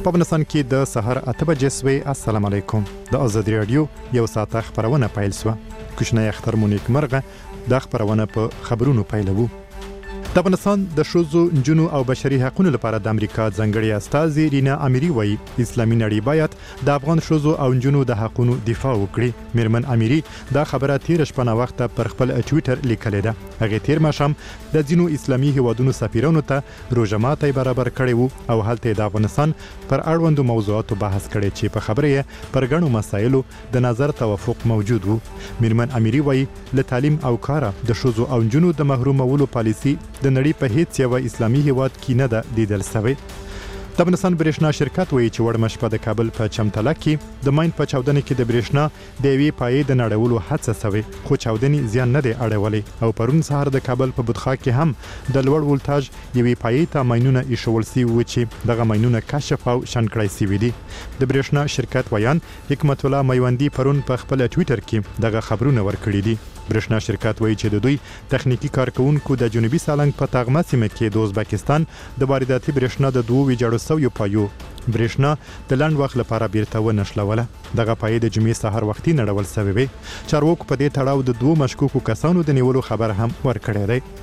په افغانستان کې د سحر 8 بجې سوی. السلام علیکم. د آزادي رادیو یو ساعت خبرونه پیل سو. کوښنه اختر مونیک مرغه د خبرونه په خبرونو پیلوو. د افغانستان د ښځو، نجونو او بشري حقوقو لپاره د امریکا ځانګړي استازي رینا اميري وایي اسلامي نړۍ باید د افغان ښځو او نجونو د حقوقو دفاع وکړي. میرمن اميري دا خبره تیر شپه نه وخت پر خپل ټوئیټر لیکلې ده. هغه تیر ماشام د ځینو اسلامي هیوادونو سفیرانو ته روزماتي برابر کړي وو او هلته د افغانستان پر اړوندو موضوعاتو بحث کړي چې په خبره پر غنو مسایلو د نظر توافق موجود وو. میرمن اميري وایي له تعلیم او کار د ښځو او نجونو د محرومولو پالیسي د نړۍ په هیڅ یو اسلامي هیواد کې نه ده لیدل شوی. د افغانستان برېښنا شرکت وایي چې وړ مشپه د کابل په چمتله کې د ماین په چاودنه کې د برېښنا د یوې پایې د نړولو هڅه شوې، خو چاودنې زیان نه دی اړولی او پرون سهار د کابل په بودخا کې هم د لوړ ولټاژ یوې پایې ته ماینونه ایښول شوي وو چې دغه ماینونه کشف او شنډ کړای شوي دي. د برېښنا شرکت ویان حکمت الله میوندي پرون په خپل ټوئیټر کې دغه خبرونه ورکړي دي. برېښنا شرکت وایي چې د دوی تخنیکی کارکونکو د جنوبي سالنګ په تاغمه سیمه کې د ازبکستان د وارداتي برېښنا د دوه ویجاړو سویو پایو برېښنا د لاند وخت لپاره بیرته ونښلوله. دغه پای د جمعې سهار وختي نړول شوی وي. چارواکو په دې تړاو د دوه مشکوکو کسانو د نیولو خبر هم ورکړی دی.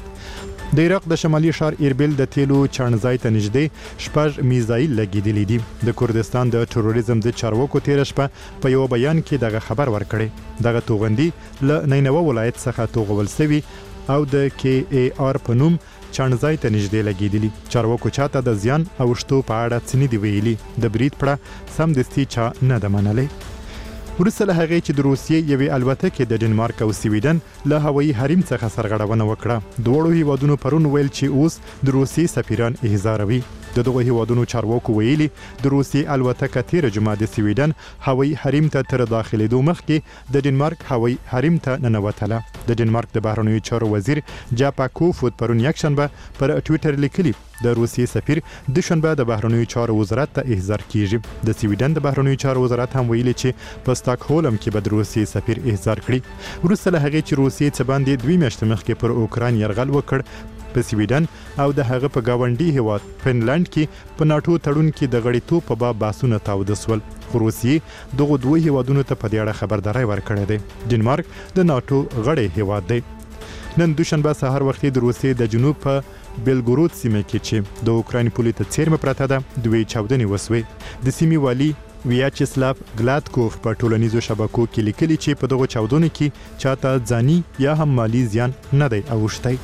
د عراق د شمالي ښار اربیل د تیلو چانځای ته نږدې شپږ میزایل لګیدلي دي. د کردستان د تروریزم د چارواکو تیر شپه په یو بیان کې دغه خبر ورکړی. دغه توغندي له نینوه ولایت څخه توغول شوی او د کې ای آر په نوم چانځای ته نږدې لګیدلي. چارواکو چاته د زیان او شتو په اړه څه نه دی ویلي. د برید پړه سمدستي چا نه ده منلې. وروسته له هغې چې د روسیې یوې الوتکې د ډنمارک او سویډن له هوایي حریم څخه سرغړونه وکړه. دواړو هیوادونو پرون ویل چې اوس د روسیې سفیران احضاروي. د دغه هیوادونو چارواکو ویلي د روسیې الوتکه تیر جمعه د سویډن هوایي حریم ته تر داخلېدو مخکې د ډنمارک هوایي حریم ته ننوتله. د ډنمارک د بهرنیو چارو وزیر جاپا کوفود پرون یکشنبه پر ټوئیټر لیکلي د روسیې سفیر د شنبه د بهرنیو چارو وزارت ته احضار کیږي. د سویډن د بهرنیو چارو وزارت هم ویلي چې په سټاکهولم کې به د روسیې سفیر احضار کړي. وروسته له هغې چې روسیې څه باندې 2 میاشتې مخکې پر اوکراین یرغل وکړ، په سویډن او د هغه په گاونډي هیواد فنلند کې په ناتو تړون کې د غړیتوب په باب بحثونه تاوده سول. خو روسیې دغه دوه هیوادونو ته په دې اړه خبرداري ورکړې ده. ډنمارک د ناتو غړی هیواد دی. نن دوشنبه سهار وختي د روسیې د جنوب په بیلګورود سیمه کې چې د اوکراین پولې ته څیرمه پراته ده دوی چاودنې وسوي. د سیمې والی ویاچسلاف ګلادکوف په ټولنیزو شبکو کې لیکلي چې په دغه چاودنو کې چاته ځاني یا هم مالی زیان نه دی اوښتی.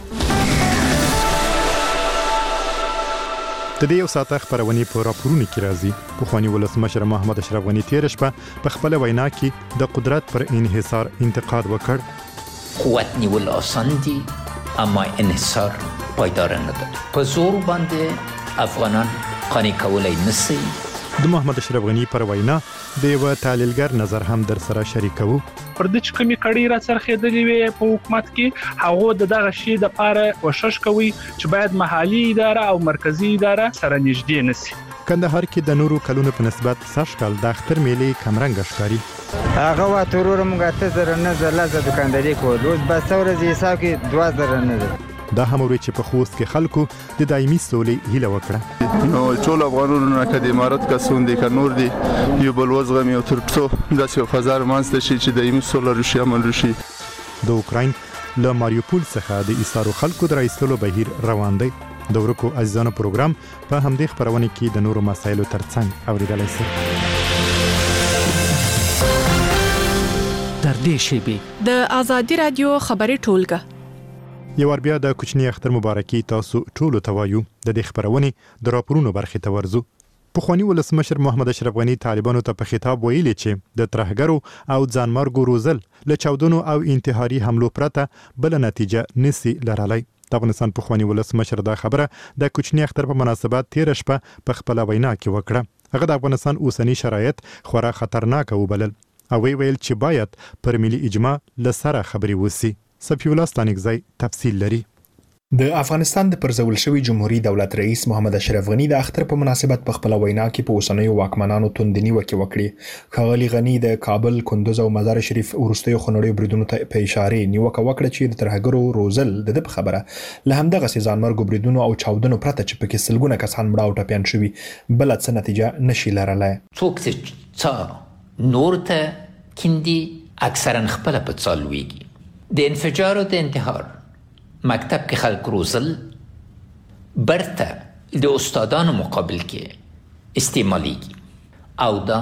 د دې یو ساعت خبرونه په راپورونو کې راځي. پخوانی ولسمشر محمد اشرف غنی تیر شپه په خپل وینا کې د قدرت پر انحصار انتقاد وکړ. قوت نیول آسان دي اما انحصار پایدار نه ده. په زور باندې افغانان قانع کولای نشي. د محمد اشرف غنی پر وینا د یو تحلیلګر نظر هم در سره شریکو. پر د چکمې کړي را څرخېدلې وي په حکومت کې هغه دغه شی د پاره کوشش کوي چې باید محلي اداره او مرکزی اداره سره نږدې نشي. کندهار کې د نورو کلونو په نسبت سږکال د اختر میلې کمرنګ ښکاري. هغه واتورور موږ ته زره نه زلازه دکانداري کول اوس بس ورځ حساب کې 2000 نه ده. دا هم ورې چې په خوست کې خلکو د دایمي سولې هیله وکړه. نو ټول افغانانو نه کدي امارات کسون دي ک نور دي یو بل وزغم یو ترڅو داسې یو فزار مانسته شي چې دایمي سولې رشي عمل رشي. د اوکراین له ماریوپول څخه د ایسارو خلکو د رایستلو بهیر روان دی. د ورکو عزیزانو پروګرام په همدې خبرونه کې د نورو مسایلو ترڅنګ اوریدلای شئ. تر دې شیبې د آزادي رادیو خبري ټولګه یو ور بیا د کوچنی اختر مبارکي تاسو ټول ته وایو. د دې خبرونه د راپورونو برخه ته ورزو. پخوانی ولسمشر محمد اشرف غنی طالبانو ته په خطاب ویلي چې د ترهګرو او ځانمرګو روزل له چاودنو او انتحاري حملو پرته بل نتیجه نسی لرلای. د افغانستان پخوانی ولسمشر دا خبره د کوچنی اختر په مناسبت تیر شپه په خپل وینا کې وکړه. هغه د افغانستان اوسنی شرایط خورا خطرناک وبلل او ویل چې باید پر ملي اجماع لسره خبري وسی. صفی الله ستانکزی تفصیل لري. د افغانستان د پرځول شوی جمهوریت دولت رئیس محمد اشرف غنی د اختر په مناسبت په خپل وینا کې په اوسنیو واکمنانو توندنی وکړي. ښاغلي غنی د کابل، کندوز او مزار شریف وروستیو خونړیو بریدونو ته په اشاره نیوکه وکړه چې د ترهګرو روزل د په خبره له همدغه ځانمرګو بریدونو او چاودنو پرته چې پکې سلګونه کسان مړه او ټپیان شوي بل څه نتیجه نشي لرلای. څوک چې نور ته کیندي اکثرا خپل په څالويږي. د انفجار او د انتحار مکتب کې خلک روزل برته د استادانو مقابل کې استعمالیږي او دا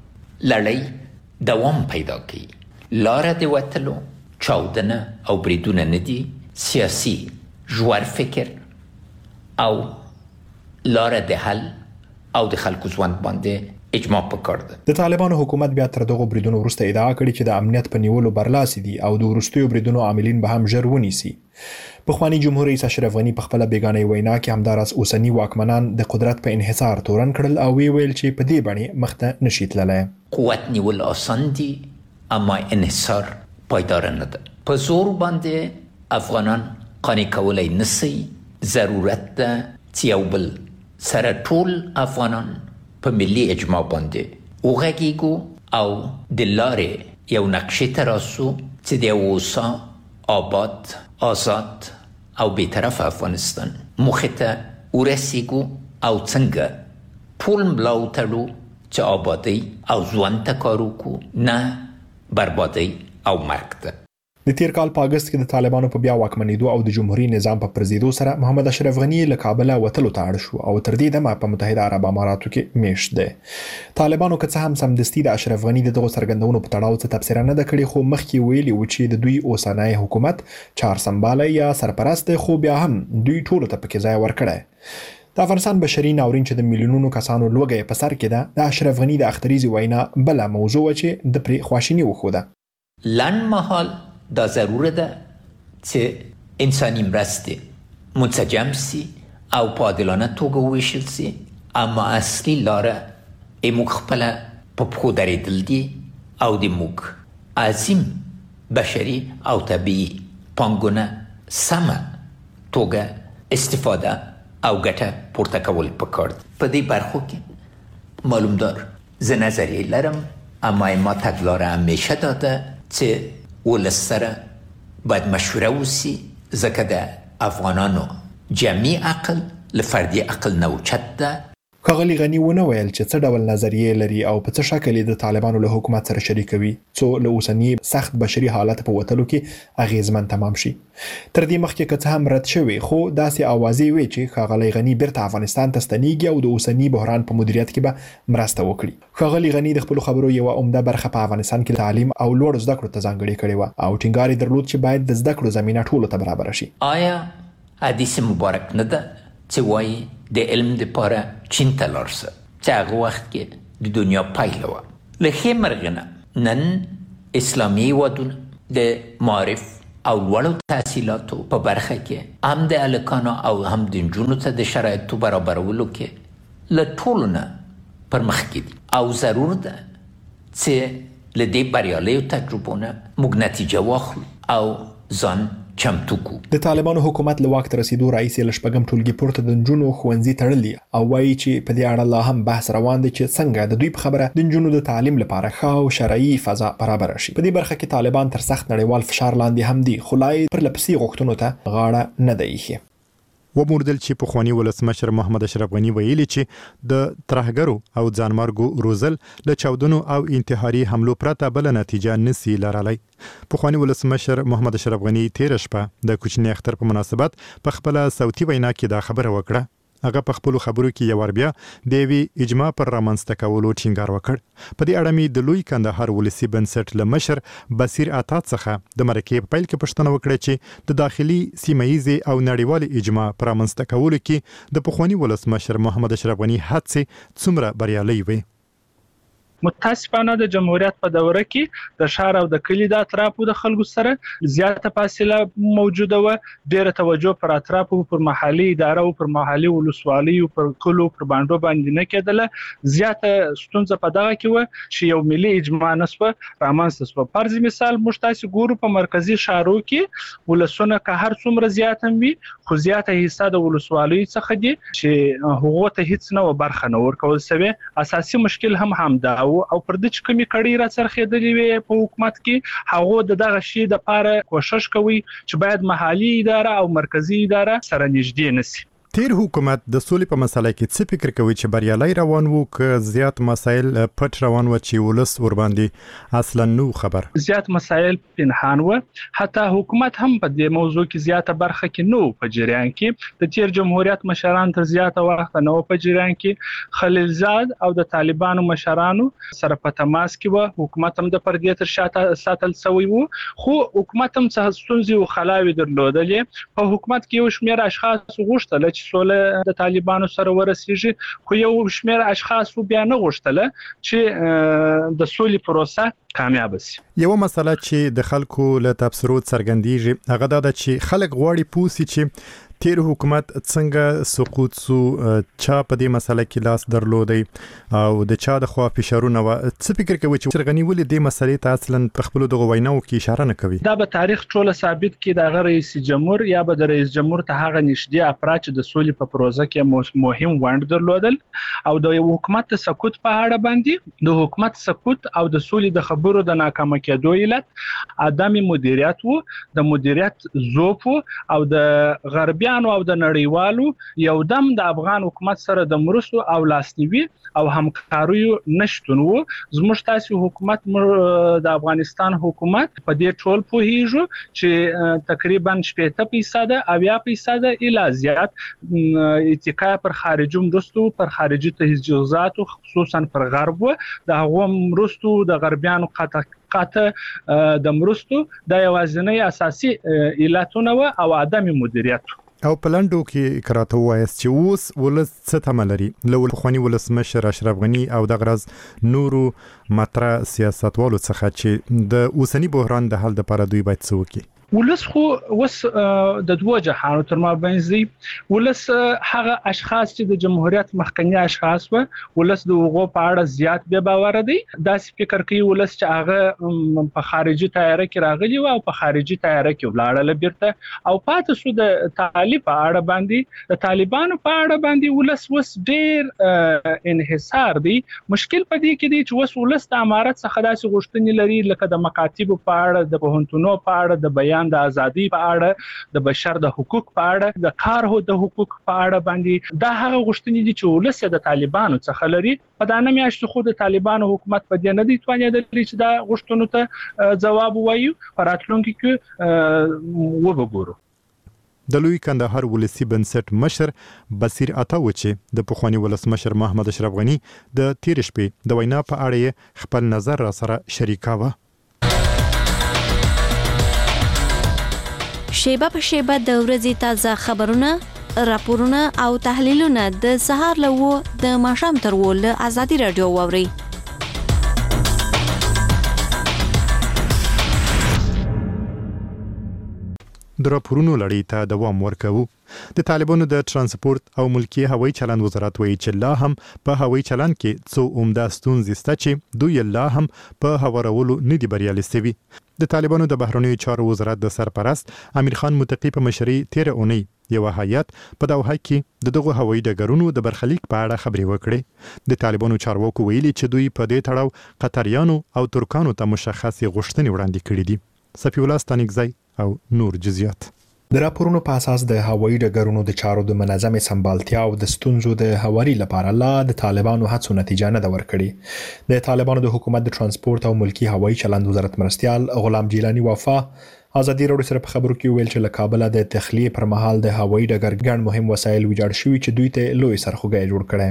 لړۍ دوام پیدا کوي. لاره د وتلو چاودنه او بریدونه نه دي، سیاسي ژور فکر او لاره د حل او د خلکو ژوند باندې اجماع پکار ده. د طالبانو حکومت بیا تر دغه بریدونو وروسته ادعا کړې چې د امنیت په نیولو برلاسي دي او د وروستیو بریدونو عاملین به هم ژر ونیسي. پخوانی جمهور رئیس اشرف غنی په خپل بیگانه وینا کې همداراز اوسنی واکمنان د قدرت په انحصار تورن کړل او ویل چې په دې باندې مخته نشي تللی. قوت نیول آسان دي اما انحصار پایدار نه ده. په زور باندې افغانان قانع کولای نشي. ضرورت ده چې یو بل سره ټول افغانان په ملي اجماع باندې وغږیږو او د لارې یو نقشې ته راسو چې د اوسا آباد، آزاد او بی‌طرف افغانستان مخې ته ورسیږو او څنګه ټول ملا وتړو چې آبادی او ژوند ته کار وکړو، نه بربادی او مرګ ته. د تیر کال په اگست کې د طالبانو په بیا واکمنېدو او د جمهوریت نظام په پرځېدو سره محمد اشرف غنی له کابل وتلو ته اړ شو او تر دې دمه په متحده عرب اماراتو کې میشت دی. طالبانو که څه هم سمدستي د اشرف غنی دغه څرګندونو په تړاو څه تبصره نه ده کړې، خو مخکې ویلي و چې د دوی اوسنی حکومت چار سمباله یا سرپرست دی، خو بیا هم دوی ټولو ته پکې ځای ورکړی. د افغانستان بشري ناورین چې د میلیونونو کسانو لوږه په سر کې ده، د اشرف غنی د اختریزي وینا بله موضوع چې د پرې خواشیني وښوده. لنډ مهال دا ضروره ده چې انساني مرستې منسجم سي او په عادلانه توګه وویشل سي، اما اصلي لاره موږ خپله په پښو درېدل دي او د موږ عظیم بشري او طبیعي پانګونه سمه توګه استفاده او ګټه پورته کول پکار دي. په دې برخو کې معلومدار زه نظریې لرم، اما ما تګلاره همیشه دا ده چې ولس سره باید مشوره وسی، ځکه د افغانانو جمعي عقل له فردي عقل نه اوچت ده. ښاغلي غني ونه ویل چې څه ډول نظریې لري او په څه شکل د طالبانو له حکومت سره شریکوي څو له اوسنی سخت بشري حالت په وتلو کې اغیزمن تمام شي. تر دې مخکې که څه هم رد شوی، خو داسې اوازې وي چې ښاغلي غني بیرته افغانستان ته ستنیږي او د اوسنی بحران په مدیریت کې به مرسته وکړي. ښاغلي غني د خپل خبرو یو عمده برخه په افغانستان کې تعلیم او لوړ زده کړو ته ځانګړې کړې و او ټینګار یې درلود چې باید د زده کړو زمينه ټولو ته برابر شي. آیا حدیث مبارک نه ده چې وایي د علم لپاره چین ته لاړ شه، چې هغه وخت کې د دنیا پایله وه. له ښې مرغه نه نن اسلامي هېوادونه د معارف او لوړو تحصیلاتو په برخه کې هم د هلکانو او هم د نجونو ته د شرایطو برابرولو کې له ټولو نه پرمخ کې دي او ضرور ده چې له دې بریالیو تجربو نه موږ نتیجه واخلو او ځان چمتو کو. د طالبانو حکومت له واک ته رسیدو رئیس یې له شپږم ټولګي پورته د نجونو ښوونځي تړلي او وایي چې په دې اړه لا هم بحث روان دی چې څنګه د دوی په خبره د نجونو د تعلیم لپاره ښه او شرعي فضا برابر شي. په دې برخه کې طالبان تر سخت نړیوال فشار لاندې هم دي، خو لا یې پر لپسې غوښتنو ته غاړه نه دی ایښې. وموردل چې پخوانی ولسمشر محمد اشرف غنی ویلي چې د ترهګرو او ځانمرګو روزل له چاودنو او انتحاري حملو پرته بل نتیجه نسی لرلی. پخوانی ولسمشر محمد اشرف غنی تیر شپه د کوچنی اختر په مناسبت په خپل صوتي وینا کې دا خبره وکړه. هغه په خپل خبرو کې یو ور بیا د وی اجماع پر رامنځته کولو ټینګار وکړ. په دې اړه مې د لوی کندهار ولسی بنسټ له مشر بصیر عطا څخه د مرکې په پیل کې پوښتنه وکړه چې د داخلي سیمایي او نړیوال اجماع پر رامنځته کولو کې د پخوانی ولسمشر محمد اشرف غنی هڅې څومره بریالۍ وي. متاسفانه د جمهوریت په دوره کې د شهر او د کلي د اطرافو د خلکو سره زیاته فاصله موجوده و. ډیره توجه پر اطرافو پر محلي اداره او پر محلي ولسوالۍ او پر کلو پر باندې باندې نه کېدله. زیاته ستونزه په دغه کې و چې یو ملي اجماع نسو رامنځته شو. فرض مثال موږ تاسو ګورو په مرکزی شهرو کې ولسونه که هر څومره زیات هم وي خو زیاته حصہ د ولسوالۍ څخه دي چې هغه ته هیڅ نه برخه نه ورکول شوی. اساسي مشکل هم دا او پر د چکمې کړي را څرخېدلې وي په حکومت کې هغه دغه شی د لپاره کوشش کوي چې باید محلي اداره او مرکزی اداره سره نږدې نشي. تیر حکومت د سولې په مسله کې څه فکر کوي چې بریالي روان وو که زیات مسایل پټ روان و چې ولس ور باندې اصلا نو خبر؟ زیات مسایل پنهان و. حتی حکومت هم په دې موضوع کې زیاته برخه کې نو په جریان کې د تیر جمهوریت مشران تر زیاته وخت نو په جریان کې خلیلزاد او د طالبانو مشرانو سره په تماس کې و. حکومت هم د پردې تر شاته ساتل شوی وو خو حکومت هم څه ستونزې او خلاوي درلودلې. په حکومت کې یو شمېر اشخاص غوښتل چې سوله د طالبانو سره ورسیږي خو یو شمېر اشخاص بیا نه غوښتل چې د سولې پروسه کامیاب شي. یو مسله چې د خلکو له تبصرو څرګندېږي هغه دا چې خلک غواړي پوسی چې تیر حکومت څنګه سقوط سو، چا په دې مسله کې لاس درلودي او د چا د خوا فشارونه و. څه فکر کوي چې څرګنی ولې د مسلې ته اصلا په خپل دغه ویناو کې اشاره نه کوي؟ دا به تاریخ ټوله ثابت کړي د رئیس جمهور یا به د رئیس جمهور ته هغه نږدې افراد چې د سولې په پروژه کې مهم ونډه درلودل او د حکومت سقوط په اړه باندې د حکومت سقوط او د سولې د خبرو د ناکامه کېدو علت عدم مدیریت وو، د مدیریت ضعف او د غربي او د نړیوالو یو دم د افغان حکومت سره د مرستو او لاسنیوي او همکاریو نشټون وو. زموږ تاسو حکومت د افغانستان حکومت په دې ټول پوهیږي چې تقریبا 70% او 10% الی زیات اتکا پر خارجي مرستو پر خارجي تجهیزات خصوصا پر غرب د هغو مرستو د غربیانو قاطع د مرستو د یوازینی اساسي علتونه او عدم مدیریت. او پلانډو کې کراته وایس چې اوس ولس څه تملري لول خواني ولسمشر اشرف غنی او د غرض نورو مطرح سیاستوالو څخه چې د اوسنی بحران د حل لپاره دوی باید څه وکړي؟ ولس خو وس د دوه جهانو تر مابین دي. ولس هغه اشخاص چې د جمهوریت مخکنی اشخاص و ولس د هغو په اړه زیات به باور دي. داسې فکر کوي ولس چې هغه په خارجي تیاره کې راغلي او په خارجي تیاره کې ولاړل بیرته او پاتې شو د طالب په اړه باندې د طالبانو په اړه باندې ولس وس ډېر انحصار دي. مشکل په دې کې دی چې وس ولس د امارت څخه داسې غوښتنې لري لکه د مکاتب په اړه د پوهنتونو په اړه د بیان د ازادي په اړه د بشر د حقوق په اړه د کار د حقوق په اړه باندې دا هغه غوښتنې دي چې ولس د طالبانو څخه لري. په دانه میاشت خو د طالبانو حکومت په دې نه دی توانیدلی چې دا غوښتنو ته جواب وایي. راتلونکي کې وګورو. د لوی کندهار ولسی بنسټ مشر بصیر عطا و چې د پخوانی ولسمشر محمد اشرف غنی د تیر شپې د وینا په اړه خپل نظر را سره شریکاوه. شیبه په شیبه د ورځې تازه خبرونه، راپورونه او تحلیلونه د سهار له د ماښام تر ول ازادي رادیو واوري. د راپورونو لړۍ ته دوام ورکوو. د طالبانو د ترانسپورت او ملکی هوایي چلند وزارت وایي چې لا هم په هوایي چلند کې څو عمده ستونزې شته چې دوی لا هم په هوارولو نه دي بریالي شوي. د طالبانو د بهرنیو چارو وزارت د سرپرست امیر خان متقی په مشرۍ تیر اونۍ یو هیئت په دوحه کې د دغه هوایي ډګرونو د برخلیک په اړه خبرې وکړې. د طالبانو چارواکو ویلي چې دوی په دې تړاو قطریانو او ترکانو ته مشخصې غوښتنې وړاندې کړې دي. صفی الله ستانکزی او نور جزئیات. د راپورونو په اساس د هوایي ډګرونو د چارو د منظمې سمبالتیا او د ستونزو د هواري لپاره لا د طالبانو هڅو نتیجه نه ده ورکړې. د طالبانو د حکومت د ترانسپورت او ملکی هوایي چلند وزارت مرستيال غلام جیلانی وفا ازادي راډیو سره په خبرو کې ویل چې له کابل د تخلیه پر مهال د هوایي ډګر ګڼ مهم وسایل ویجاړ شوي چې دوی ته لوی سرخوږی جوړ کړي.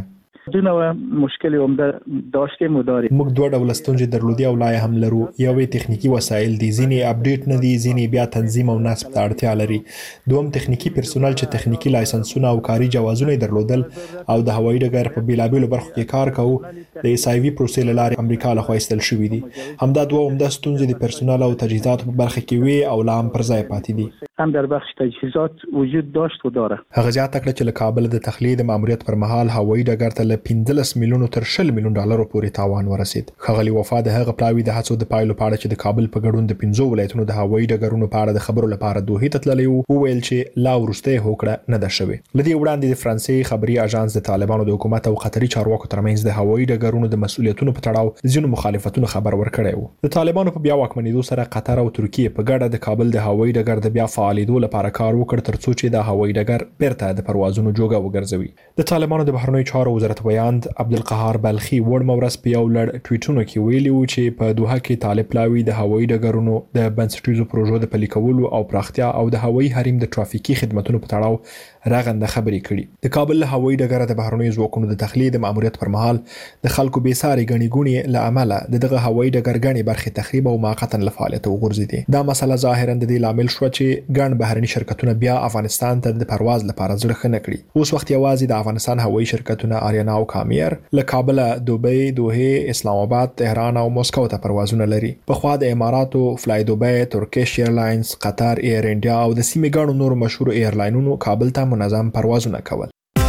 دونه مشکل عمده داشتیم و داریم. موږ دوه ډول ستونزې درلودي او لا هم لرو. یوې تخنیکی وسایل دي، ځینې اپډیټ نه دي، ځینې بیا تنظیم او نصب ته اړتیا لري. دوم تخنیکی پرسونل چې تخنیکی لایسنسونه او کاري جوازونه درلودل او د هوایي ډګر په بیلابېلو برخو کې کار کوو. د SIV پروسې له لارې امریکا لخوا ایستل شوي دي. همدا دوه عمده ستونزې د پرسونل او تجهیزاتو په برخه کې وي او لا هم پر ځای پاتې دي. هم در بخش تجهیزات وجود داشت و داره. هغه زیاته کړه چې له کابل د تخلیه د ماموریت پر مهال هوایي ډګر ته له 15 میلیونو تر 20 میلیون ډالرو پورې تاوان ورسید. ښاغلي وفا د هغه پلاوي د هڅو د پایلو په اړه چې د کابل په ګډون د 15 ولایتونو د هوایي ډګرونو په اړه د خبرو لپاره دوه ته تللی وو، ویل چې لا وروسته هوکړه نه ده شوې. لدی وړاندې د فرانسې خبري اژانس د طالبانو د حکومت او قطري چارواکو ترمنځ د هوایي ډګرونو د مسؤلیتونو په تړاو ځینو مخالفتونو خبر ورکړی وو. د طالبانو په بیا واکمنېدو سره قطر او ترکیه په ګډه د کابل د هوایي ډګر د بیا فعالېدو لپاره کار وکړ ترڅو چې د هوایي ډګر بیرته د پروازونو جوګه وګرځوي. د طالبانو د بهرنیو چارو وزارت ویاند عبدالقهار بلخي وړ مورس په یو لړ ټویټونو کې ویلي وو چې په دوحه کې طالب پلاوي د هوایي ډګرونو د بنسټیزو پروژو د پلي کولو او پراختیا او د هوایي حریم د ټرافیکي خدماتو په تړاو راغنده خبرې کړي. د کابل له هوایي ډګر د بهرنیو ځواکونو د تخلیه د ماموریت پر مهال د خلکو بیساري غني ګونی له امله دغه هوایي ډګر غني برخه تخریب او موقتا له فعالیت وغورځیدي. دا مسله ظاهرا د دې لامل شو چې ګڼ بهرني شرکتونه بیا افغانستان ته د پرواز لپاره زړه ښه نه کړي. اوس وخت یوازې د افغانستان هوایي شرکتونه آریانا او کامیر له کابل، دوبۍ، دوحه، اسلام آباد، تهران او مسکو ته پروازونه لري. په خوا د اماراتو فلای دوبۍ، ترکیش ایرلاینز، قطر ایر انډیا او د سیمې ګڼو نور مشهور ایرلاینونو کابل ته منظم پروازونه کول.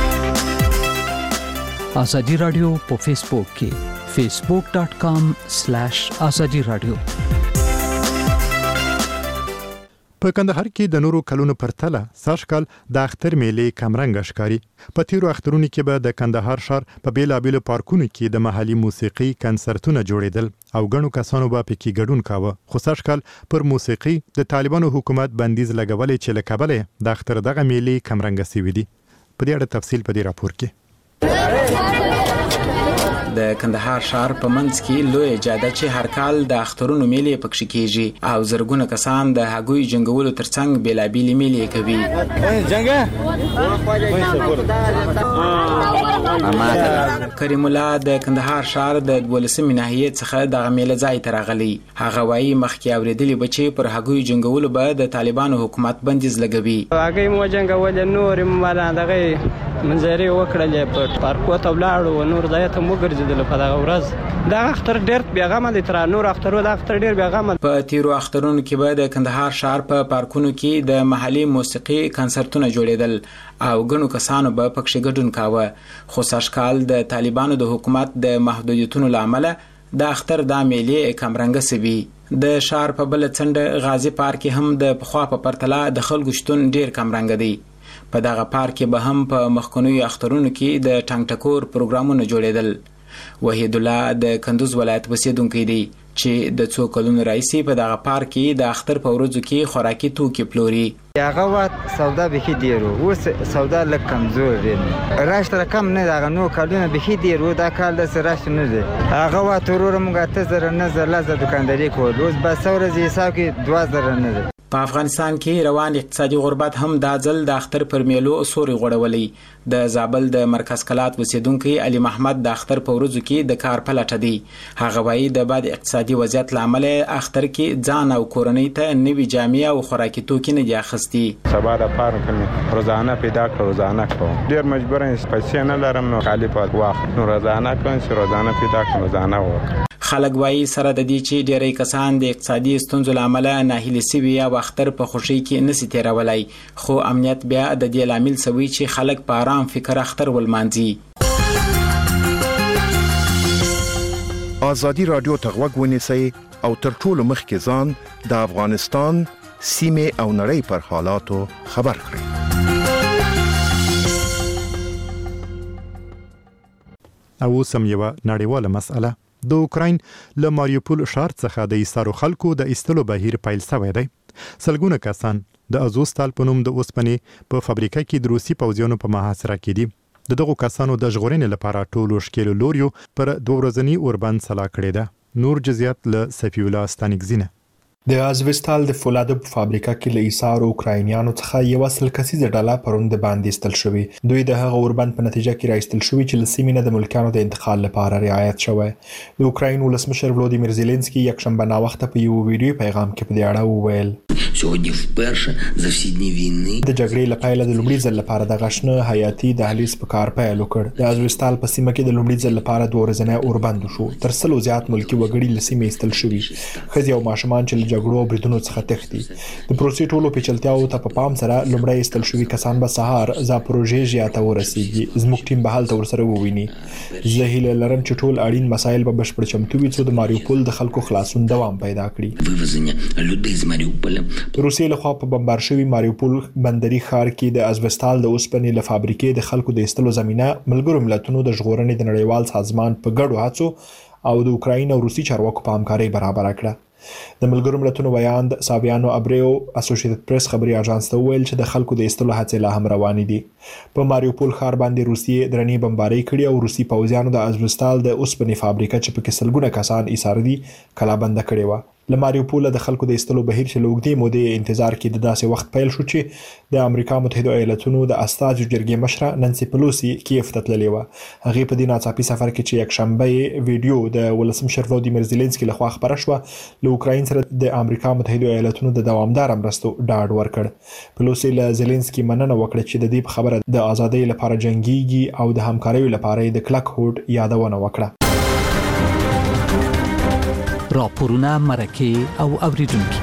ازادي رادیو په فیسبوک کې facebook.com/azadi radio. په کندهار کې د نورو کلونو پرتله ساشکل د اختر میلې کمرنګ ښکاري. په تیرو اخترونو کې به د کندهار ښار په بیلابېلو پارکونو کې د محلي موسیقي کنسرتونه جوړېدل او ګڼو کسانو به پکې ګډون کاوه. خو ساشکل پر موسیقي د طالبانو حکومت بندیز لګولې چې له کبله د اختر دغه میلې کمرنګ سوي دي. په دې اړه تفصیل په دې راپور کې. د کندهار ښار په منځ کې لوی جاده چې هر کال د اخترونو میلې پکې کیږي او زرګونه کسان د هغوی جنگولو ترڅنګ بیلابېلې میلې کوي. کریم الله د کندهار ښار د 12مې ناحیې څخه د میلې ځای ته راغلی. هغه وایي مخکې اورېدلې بچي پر هغوی جنگولو به د طالبانو حکومت بندیز لګوي. هغه مو جنگول نور مله دغه منځري وکړل په پارکو ته ولاړو او نور ځای ته مو ګرځیدل په دغه ورځ. دا اختر ډېر بیغمه دي تر نور اخترو د اختر ډېر بیغمه. په تیرو اخترونو کې به د کندهار ښار په پارکونو کې د محلي موسیقي کنسرتونه جوړېدل او ګڼو کسانو به پکې ګډون کاوه. خو ساشکال د طالبانو د حکومت د محدودیتونو لامل د اختر د میلې کمرنګ سوي. د ښار په بل څنډه غازی پارک هم د پخوا په پرتله د خلکو شتون ډېر کمرنګ دی. په دغه پارک به هم په مخکنیو اخترونو کې د ټنګ ټکور پروګرامونه جوړېدل. وحید الله د کندوز ولایت اوسیدونکی دی چې د څو کلونو راځي په دغه پارک کې د اختر په ورځو کې خوراکي توکي پلوري. هغه وخت سودا به ډیرو، اوس سودا لږ کمزور دی. راشت رقم نه دغه نو کارونه به ډیرو، دا کال د سراشت نه دی. هغه وخت ورور موږ 8000 نه زله دکانداري کول، اوس بس ورځ حساب کې 2000 نه دی. په افغانستان کې روان اقتصادي غربت هم د ځل د اختر پر میلو سوري غوړولې. د زابل د مرکز کلات اوسیدونکو علي محمد د اختر په ورځو کې د کار پلټه دی. هغه وایي د بد اقتصادي وضعیت لامل اختر کې ځان او کورنۍ ته نوي جامې او خوراکي توکي نه دي اخیستي. سبا د پارک کې روزانه پیدا کړو، روزانه کوم. ډیر مجبور یم پیسې نه لرم نو خالی پات واخلم. نو روزانه کوم چې روزانه پیدا کړم، روزانه وکړم. خلک وایي سره د دې چې ډېری کسان د اقتصادي ستونزو لامل ناهیلي سوي یا اختر په خوشي کې نسی تیرولای، خو امنیت بیا د دې لامل سوي چې خلک په آرام فکر اختر ولمانځي. ازادي رادیو ته غوږ ونیسئ او تر ټولو مخکې ځان د افغانستان سیمې او نړۍ پر حالاتو خبر کړئ. او سم یو نړیواله مسأله د اوکراین له ماریوپول ښار څخه د ایستلو خلکو د ایستلو بهیر پیل شوی دی. سلګونه کسان د ازوستال په نوم د اوسپنې په فابریکه کې د روسي پوځیانو په محاصره کې دي. دغه کسانو د ژغورنې لپاره ټولو ښکیلو لوریو پر 2 ورځنی اوربند سلا کړې ده. نور جزئیات له صفی الله ستانکزینه. د ازوستال د فولادو په فابریکه کې له ایثارو اوکراینیانو څخه یو سل کسیزه ډله پرون د باندې ایستل شوې. دوی د هغه اوربند په نتیجه کې راایستل شوي چې له سیمې نه د ملکیانو د انتقال لپاره رعایت شوی. د اوکراین ولسمشر ولودیمیر زيلنسکي یکشنبه ناوخته په یو ویډیو پیغام کې په دې اړه وویل د جګړې له پیله د لومړي ځل لپاره د غشنه حیاتي دهلیز په کار پیل وکړ. د ازوستال په سیمه کې د لومړي ځل لپاره 2 ورځنی اوربند شو. تر 100 زیات ملکی وګړي له سیمې ایستل شوي. ښځې او ماشومان چې له جګړو او بریدونو څخه تښتي. د پروسې ټولو پیچلتیاو ته په پام سره لومړی ایستل شوي کسان به سهار زاپروژیژیا ته ورسیږي. زموږ ټیم به هلته ورسره وویني. زه هیله لرم چې ټول اړین مسایل به بشپړ چمتو وي څو د ماریوپول د خلکو خلاصون دوام پیدا کړي. روسیې لخوا په بمبار شوي ماریوپول بندري ښار کې د ازوستال د اوسپنې له فابریکې د خلکو د ایستلو زمینه ملګرو ملتونو د ژغورنې د نړیوال سازمان په ګډو هڅو او د اوکراین او روسي چارواکو په همکارۍ برابر کړه. د ملګرو ملتونو ویاند ساویانو ابریو اسوسییټډ پریس خبري اژانس ته ویل چې د خلکو د ایستلو هڅې لا هم روانې دي. په ماریوپول ښار باندې روسیې درنې بمبارۍ کړې او روسي پوځیانو د ازوستال د اوسپنې فابریکه چې پکې سلګونه کسان ایثار دي کلابند کړې و. له ماریوپول د خلکو د ایستلو بهیر چې لوګدي مودې انتظار کې د داسې وخت پیل شو چې د امریکا متحده ایالاتونو د استازو جرګې مشره نانسي پلوسی کیف ته تللې و. هغه په دې ناڅاپي سفر کې چې یک شنبه ویډیو د ولسمشر ولودیمیر زيلنسکي لخوا خبره شوه له اوکراین سره د امریکا متحده ایالاتونو د دوامدار مرستو ډاډ ورکړ. پلوسی له زيلنسکي مننه وکړه چې د دې خبره د ازادۍ لپاره جنگيږي او د همکارۍ لپاره د کلک هوډ یادونه وکړه. راپورونه مرکه او اوریدونکو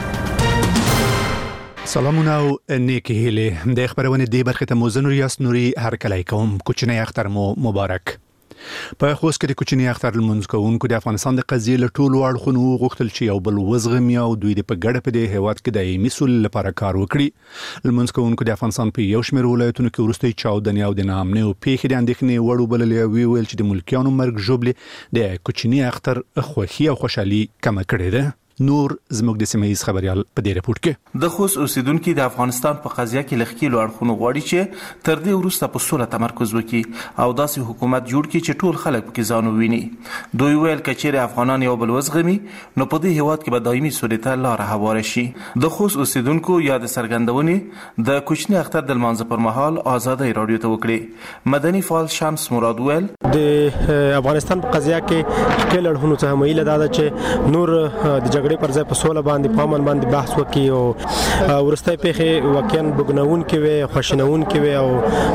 سلامونه او نیکی هیله د خبرونه دی برخه ته موزن ریاست نوري هر کله کوم کوچنی اختر مو مبارک. په خوست کې د کوچنی اختر لمونځ کوونکو د افغانستان د قضیې له ټولو اړخونو غوښتل چې یو بل وزغمي او دوی د په ګډه په دې هیواد کې د دایمي سولې لپاره کار وکړي. لمونځ کوونکو د افغانستان په یو شمېر ولایتونو کې وروستي چاودنې او د ناامنۍ او پیښې د اندېښنې وړ وبللې ویل چې د ملکیانو مرګ ژوبلې د کوچنی اختر خوښي او خوشحالي کم کړې ده. نور زموږ د سیمه ایز خبريال په دې رپورت کې د خوست اوسیدونکو د افغانستان په قضیه کې لخکېلو اړخونو غواړي چې تر دې وروسته په سوله تمرکز وکړي او داسې حکومت جوړ کړي چې ټول خلک پکې ځان وویني. دوی ویل کچېره افغانان یو بل وزغمي نو په دې هیواد کې به دایمي سولې ته لار هواره شي. د خوست اوسیدونکو یا د سرګندونې د کوچنی اختر د لمانځه پر مهال آزادۍ رادیو ته وکړي. مدني فعال شمس مراد ویل د افغانستان په قضیه کې خپل اړخونو ته مایل ده چې نور د جګړې پر ځای په سوله باندې په امن باندې بحث وکړي او ورسته پیښې واقعا بګناون کې وي خوشناون کې وي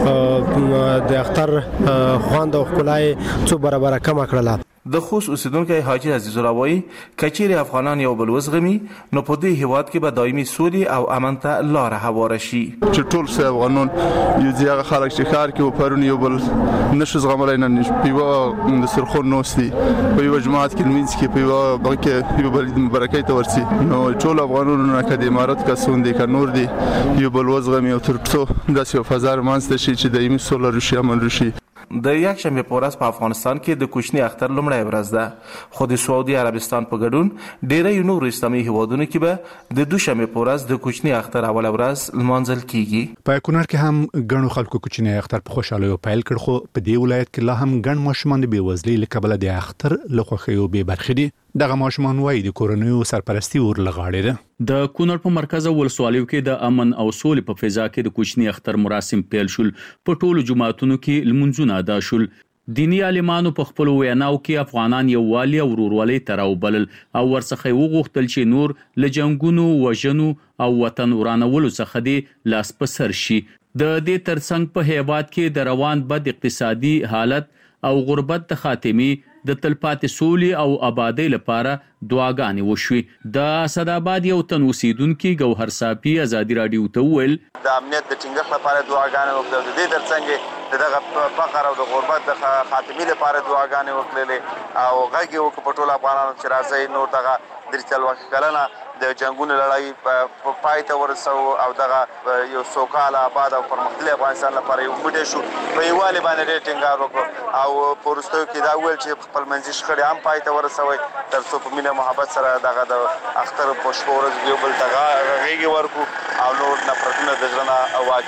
او د اختر خواند او خلای څو برابر کم کړل. د خوست اوسیدونکو حاجی عزیز الله وایي کچېره افغانان یو بل وزغمي نو په دې هیواد کې به دایمي سولې او امن ته لار هواره شي. چې ټول سه افغانان یو ځای خلک چې کار کوي پرون یو بل نشو زغملای نه پیو د سرخون نوستي په یو جماعت کې منځ کې پیو بلکې یو بل مبارکۍ ته ورسي نو ټول افغانانو نه کدي امارات کا سوندې کا نور دي یو بل وزغمي او ترڅو داسې فزار مانسته شي چې دایمي سولې رشي امن رشي. د یک شنبه په ورځ په افغانستان کې د کوچنی اختر لومړی ورځ ده خو د سعودي عربستان په ګډون ډیری نور اسلامي هیوادونو کې به د دوشنبه په ورځ د کوچنی اختر اوله ورځ لمانځل کیږي. په کونړ کې هم ګڼو خلکو کوچنی اختر په خوشاله پیل کړ خو په دې ولایت کې لا هم ګڼ ماشومان د بیوزلۍ له کبله د اختر له خوښیو به برخې دي. دغه ماشومان وایي د کورنیو سرپرستی ورلغاړي ده. د کونړ په مرکز ولسوالیو کې د امن او سولې په فضا کې د کوچنی اختر مراسم پیل شول. په ټولو جماعتونو کې لمونځونه ادا شول. دینی عالمانو په خپل ویناو کې افغانان یووالي او ورورولۍ ته راوبلل او ورڅخه وغوښتل چې نور له جنگونو وژنو او وطن ورانولو څخه د لاس په سر شي. د دې ترڅنګ په هیواد کې د روان بد اقتصادي حالت او غربت د خاتمي د تلپاتې سولې او آبادۍ لپاره دعاګانې وشوي. د اسداباد یو تن اوسیدونکي ګوهر صافي ازادي رادیو ته وویل د امنیت د ټینګښت لپاره دعاګانې وکړې. د دې ترڅنګ دغه فقر او د غربت د خاتمي لپاره دعاګانې وکړلې او غږ یې وکړ په ټولو افغانانو چې راځئ نور دغه درې څلوېښت کلنه د جنگونو لړۍ په پای ته ورسو او دغه یو سوکاله آباد او پرمختللی افغانستان لپاره یو موټی شو. په یووالي باندې ډېر ټینګار وکړو او په وروستیو کې دا وویل چې خپلمنځي شخړې هم پای ته ورسوئ تر څو په مینه محبت سره دغه د اختر په شپه ورځ یو بل ته غېږې ورکړو او نور نفرتونه د زړه نه واچو.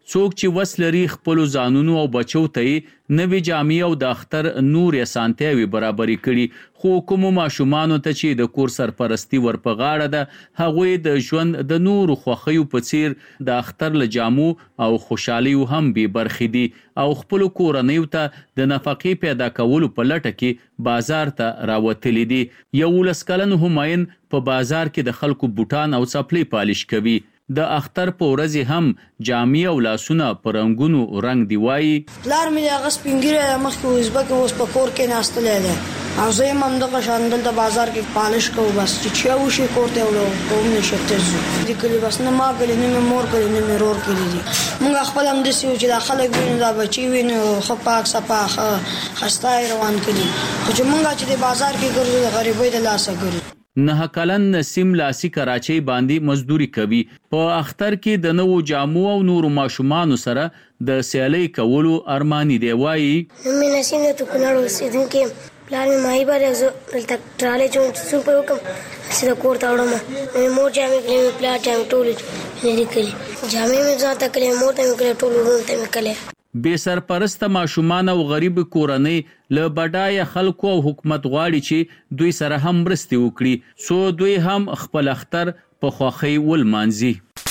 څوک چې وس لري خپل ځانونو او بچو ته نوې جامې او د اختر نور اسانتیاوي برابرې کړي، خو کوم ماشومانو ته چې د کور سرپرستی ورپغاړه ده هغوی د ژوند د نور خوخیو په څیر د اختر له جامو او خوشحالیو هم بې برخې دي او خپل کورنیو ته د نفقې پیدا کولو په لټه کې بازار ته راوتلي دي. 11 کلن همایون په بازار کې د خلکو بوټان او څپلۍ پالش کوي. د اختر په ورځ هم جامې او لاسونه په رنګونو رنګ دی وایي. پلار مې هغه سپینګیره مخکې ازبک اوس په کور کې ناستلې ده او زه هم دغه شاندل د بازار کې پالش کوم بس چې چا وشي کور ته وړو کوم نشته زو د کلی بس نه ما کلی نه مور کلی نه مرور کلی دي موږ خپل هم د سیو چې د خلک ویني دا بچي ویني خو پاک صفاخ خستای روان کړي خو چې موږ چې د بازار کې ګرځو د غریبۍ د لاسه ګرځو. 9 کلن نسیم لاسی کراچۍ باندې مزدوري کوي. په اختر کې د نوو جامو او نورو ماشومانو سره د سیالۍ کولو ارمانی دی وایي. مې نسیم ته کونړ اوسېدونکې پلان مې ماهی باندې زه دلته ټرالۍ چون څو په وکم چې کور ته وړم مې مور جامې کړې پلان جامې ټول لري کړې جامې مې ځان ته کړې مور ته مې کړې ټول ورته مې کړې. بے سرپرسته ماشومان او غریب کورنۍ له بډای خلکو او حکومت غواړي چې دوی سره هم مرستې وکړي سو دوی هم خپل اختر په خوښۍ ولمانځي.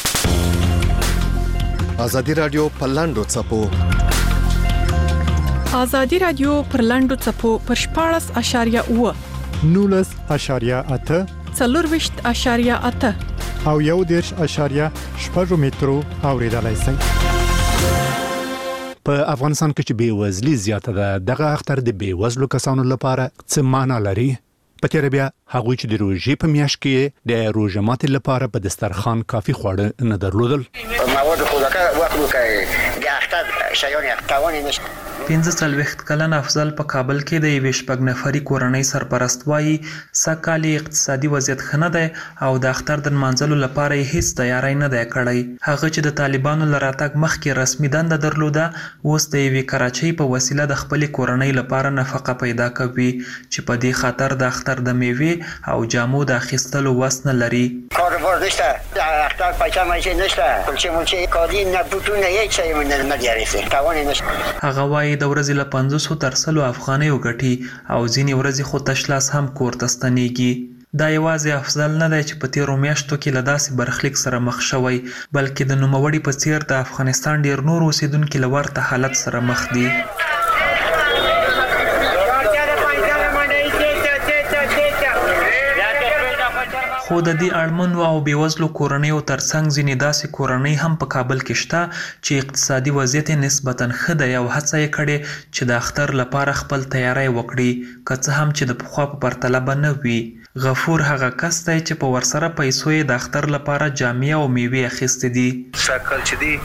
ازادي رادیو په لاندو څپو ازادي رادیو پر لاندو څپو پر 14.8 19.8 24.8 او 1.8 مترو اوریدلای شئ. په افغانستان کې چې بیوزلي زیاته ده دغه اختر د بیوزلو کسانو لپاره څه معنا لري؟ په تیر بیا هغوی چې د روژې په میاشت کې د روژه ماتي لپاره په دسترخوان کافي خواړه نه درلودل. مواد خوراکه وکړو کې د اختر شیان توان نشته. 15 کلن افضل په کابل کې د یوې شپږ نفري کورنۍ سرپرست وایي سږ اقتصادي وضعیت ښه نه دی او د اختر د نمانځلو لپاره یې هیڅ تیاری نه دی کړی. هغه چې د طالبانو له راتګ مخکې رسمي دنده درلوده اوس د یوې کراچۍ په وسیله د خپلې کورنۍ لپاره نفقه پیدا کوي چې په دې خاطر د اختر د میوې او جامو د اخیستلو وس نه لري. کاروبار نشته اختر پیسې مایسې نشته کلچې ملچې کالي نه بوټونه هیڅ شی مونږ نه دیارېږي توان نشته. هغه وایي د ورځې له 500 تر 100 افغانیو ګټي او ځینې ورځې خو تش لاس هم کور ته ستنېږي. دا یوازې افضل نه دی چې په تیرو میاشتو کې له داسې برخلیک سره مخ شوی بلکې د نوموړي په څیر د افغانستان ډیر نور اوسیدونکي له ورته حالت سره مخ دي. خو د دې اړمنو او بیوزلو کورنیو ترڅنګ ځینې داسې کورنۍ هم په کابل کې شته چې اقتصادي وضعیت نسبتاً ښه دی او هڅه یې کړې چې د اختر لپاره خپل تیاری وکړي که څه هم چې د پخوا په پرتله به نه وي. غفور هغه کس دی چې په ورسره پیسو یې د اختر لپاره جامې او میوې اخیستې دي. سږکال چې دی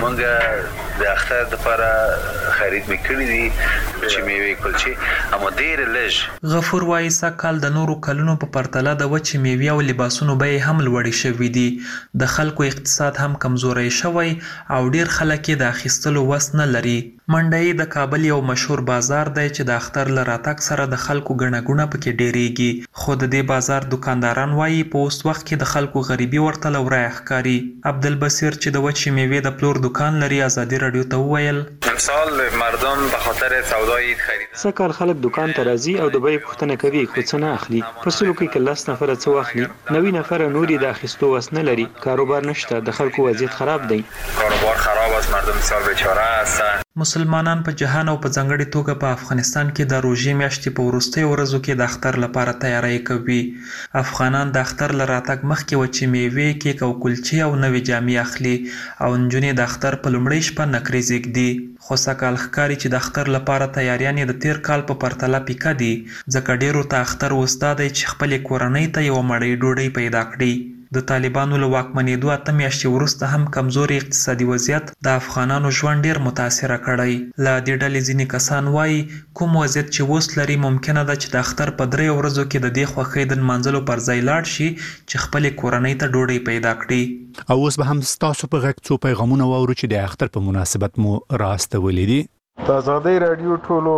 مونږ د اختر لپاره خرید میکړي دي چې میوې کلچې اما ډېر لږ. غفور وایي سږکال د نورو کلونو په پرتله د وچې میوې او لباسونو بیې هم لوړې شوي دي. د خلکو اقتصاد هم کمزوری شوی او ډیر خلک یې د اخیستلو وس نه لري. منډی د کابل یو مشهور بازار دی چې د اختر له راتګ سره د خلکو ګڼه ګوڼه پکې ډیریږي خو د دې بازار دکانداران وایي په اوس وخت کې د خلکو غریبي ورته لورای ښکاري. عبدالبصیر چې د وچې میوې د پلور دکان لري ازادي رادیو ته وویل امسال مردم به خاطر سودای خرید سږکال خلک دکان ته راځي او د بیې پوښتنه کوي خو څه نه اخلي. په سلو کې که 10 نفره څه واخلي 90 نفره نور یې د اخیستو وس نه لري. کاروبار نشته د خلکو وضعیت خراب دی. کاروبار خراب است مردم بسیار بیچاره هستند. مسلمانان په جهان او په ځانګړي توګه په افغانستان کې د روژې میاشتې په وروستیو ورځو کې د اختر لپاره تیاری کوي. افغانان د اختر له راتګ مخکې وچې میوې کیک او کلچې او نوې جامې اخلي او نجونې د اختر په لومړۍ شپه نکرې زیږدي. خو سږکال ښکاري چې د اختر لپاره تیاریان یې د تیر کال په پرتله پیکه دي ځکه ډیرو ته اختر اوس دا دی چې خپلې کورنۍ ته یوه مړۍ ډوډۍ پیدا کړي. د طالبانو له واکمنېدو 8 میاشتې وروسته هم کمزوري اقتصادي وضعیت د افغانانو ژوند ډیر متاثره کړی. له دې ډلې ځینې کسان وایي کوم وضعیت چې اوس لري ممکنه ده چې د اختر په 3 ورځو کې د دې خوښۍ د نمانځلو پر ځای لاړ شي چې خپلې کورنۍ ته ډوډۍ پیدا کړي. او اوس به هم ستاسو په غږ څو پیغامونه واورو چې د اختر په مناسبت مو راستولي دي. د ازادي رادیو ټولو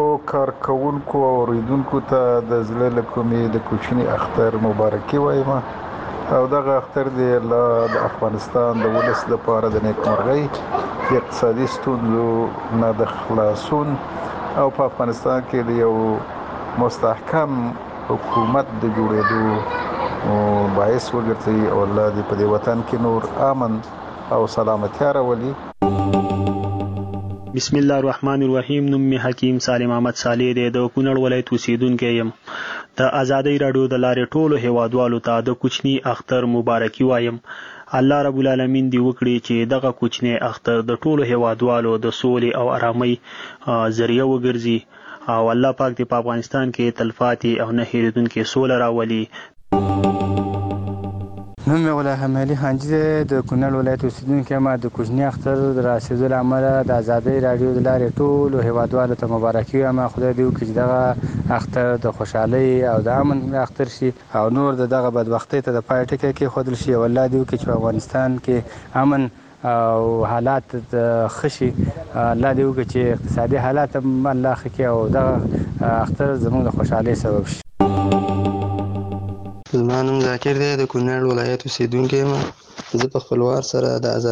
کارکونکو او اوریدونکو ته د زړه له کومې د کوچني اختر مبارکي وایم. او دغه اختر دی د افغانستان د ولس لپاره د نیکمرغۍ اقتصادي ستونزو نه د خلاصون او په افغانستان کې د یو مستحکم حکومت د جوړېدو باعث وګرځي او الله دې په دې وطن کې نور امن او سلامتیا راولي. بسم الله الرحمن الرحیم. نوم می حکیم سالم احمد صالح دی، د کونړ ولایت اوسیدونکی یم. د ازادۍ راډیو د لارې ټولو هیوادوالو ته د کوچني اختر مبارکي وایم. الله رب العالمین دی وکړي چې دغه کوچنی اختر د ټولو هیوادوالو د سولې او آرامۍ ذریعہ وګرځي او الله پاک دی په افغانستان کې تلفاتي او نه هېرېدونکې سوله راولي. نوم مې غلام حمالي خانجي دی، د کونړ ولایت اوسیدونکی یم. د کوچني اختر د راسېدو له امله د ازادۍ راډیو د لارې ټولو هیوادوالو ته مبارکي وایم. خدای دې وکړي چې دغه اختر د خوشحالۍ او د امن اختر شي او نور دغه بدبختۍ ته د پای ټکی کېښودل شي او الله دې وکړي چې په افغانستان کې امن او حالات ښه شي. الله دې وکړي چې اقتصادي حالات هم الله ښه کړي او دغه اختر زموږ د خوشحالۍ سبب شي. زما نوم ذاکر دی، د کونړ ولایت اوسیدونکی یم. زه په خپل وار سره د